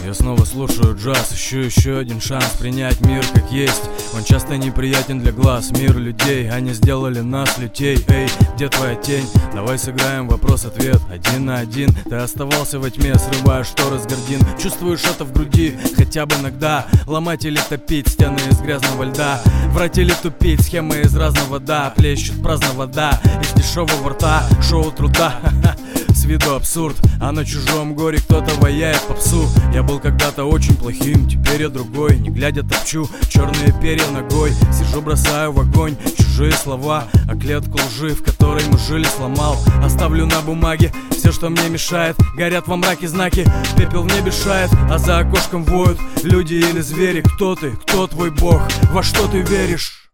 Я снова слушаю джаз, ищу еще один шанс принять мир как есть. Он часто неприятен для глаз, мир людей, они сделали нас лютей. Эй, где твоя тень? Давай сыграем вопрос-ответ, 1 на 1. Ты оставался во тьме, срывая шторы с гордин. Чувствуешь это в груди, хотя бы иногда. Ломать или топить стены из грязного льда, врать или тупить, схемы из разного да. Плещут праздно вода из дешевого рта, шоу труда. С виду абсурд, а на чужом горе кто-то ваяет попсу. Я был когда-то очень плохим, теперь я другой. Не глядя топчу черные перья ногой. Сижу, бросаю в огонь чужие слова, а клетку лжи, в которой мы жили, сломал. Оставлю на бумаге все, что мне мешает. Горят во мраке знаки, пепел в небе шает, а за окошком воют люди или звери. Кто ты? Кто твой бог? Во что ты веришь?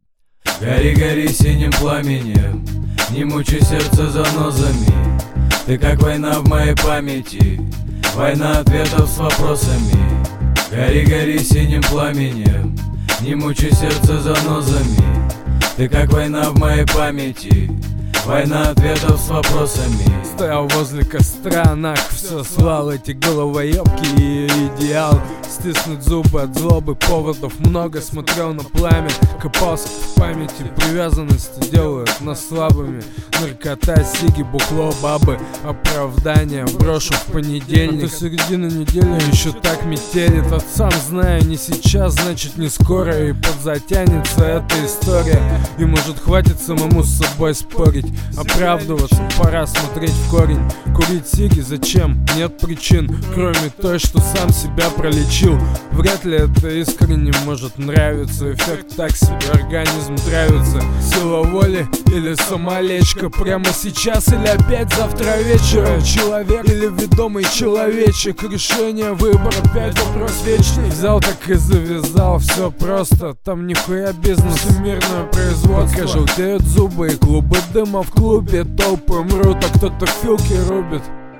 Гори, гори синим пламенем, не мучай сердце занозами. Ты как война в моей памяти, война ответов с вопросами. Гори, гори синим пламенем, не мучай сердце занозами. Ты как война в моей памяти, война ответов с вопросами. Стоял возле костра, нах, все слал эти головоебки и идеал. Стиснуть зубы от злобы, поводов много. Смотрел на пламя, копался в памяти. Привязанности делают нас слабыми. Наркота, сиги, бухло, бабы, оправдания брошу в понедельник. А середина недели еще так метелит. Вот сам знаю, не сейчас, значит не скоро. И подзатянется эта история. И может хватит самому с собой спорить. Оправдываться, пора смотреть в корень. Курить сиги зачем? Нет причин, кроме той, что сам себя пролечил. Вряд ли это искренне может нравиться. Эффект так себе, организм травится. Сила воли или самолечка? Прямо сейчас или опять завтра вечером? Человек или ведомый человечек? Решение, выбор, опять вопрос вечный. Взял так и завязал, все просто. Там нихуя бизнес и мирное производство. Пока желтеют зубы и клубы дыма в клубе. Толпы мрут, а кто-то филки рубит.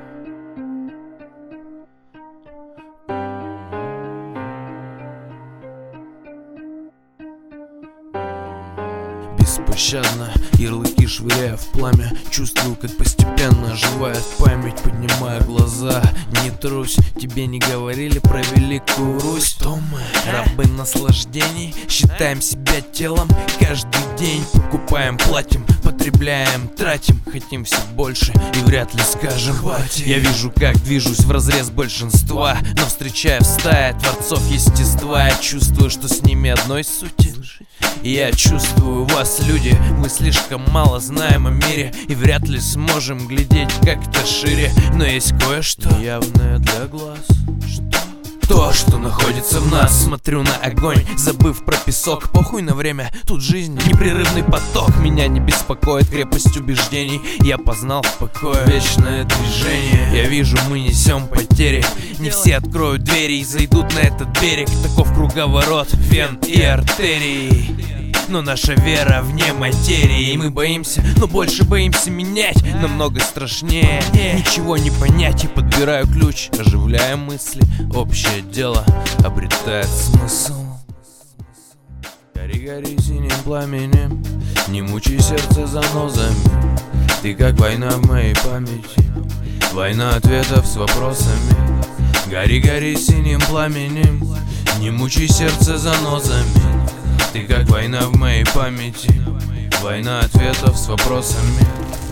Беспощадно, ярлыки швыряя в пламя. Чувствую, как постепенно оживает память. Поднимая глаза, не трусь. Тебе не говорили про Великую Русь? Что мы, рабы наслаждений, считаем себя телом. Каждый день покупаем, платим, потребляем, тратим. Хотим все больше и вряд ли скажем хватит. Я вижу, как движусь вразрез большинства, но встречая в стае творцов естества, я чувствую, что с ними одной сути. Я чувствую вас, люди, мы слишком мало знаем о мире и вряд ли сможем глядеть как-то шире. Но есть кое-что явное для глаз. То, что находится в нас. Смотрю на огонь, забыв про песок. Похуй на время, тут жизнь, непрерывный поток. Меня не беспокоит крепость убеждений. Я познал в покое вечное движение. Я вижу, мы несем потери. Не все откроют двери и зайдут на этот берег. Таков круговорот вен и артерий. Но наша вера вне материи. И мы боимся, но больше боимся менять. Намного страшнее ничего не понять. И подбираю ключ, оживляя мысли. Общее дело обретает смысл. Гори, гори синим пламенем, не мучай сердце занозами. Ты как война в моей памяти, война ответов с вопросами. Гори, гори синим пламенем, не мучай сердце занозами. Ты как война в моей памяти, война ответов с вопросами.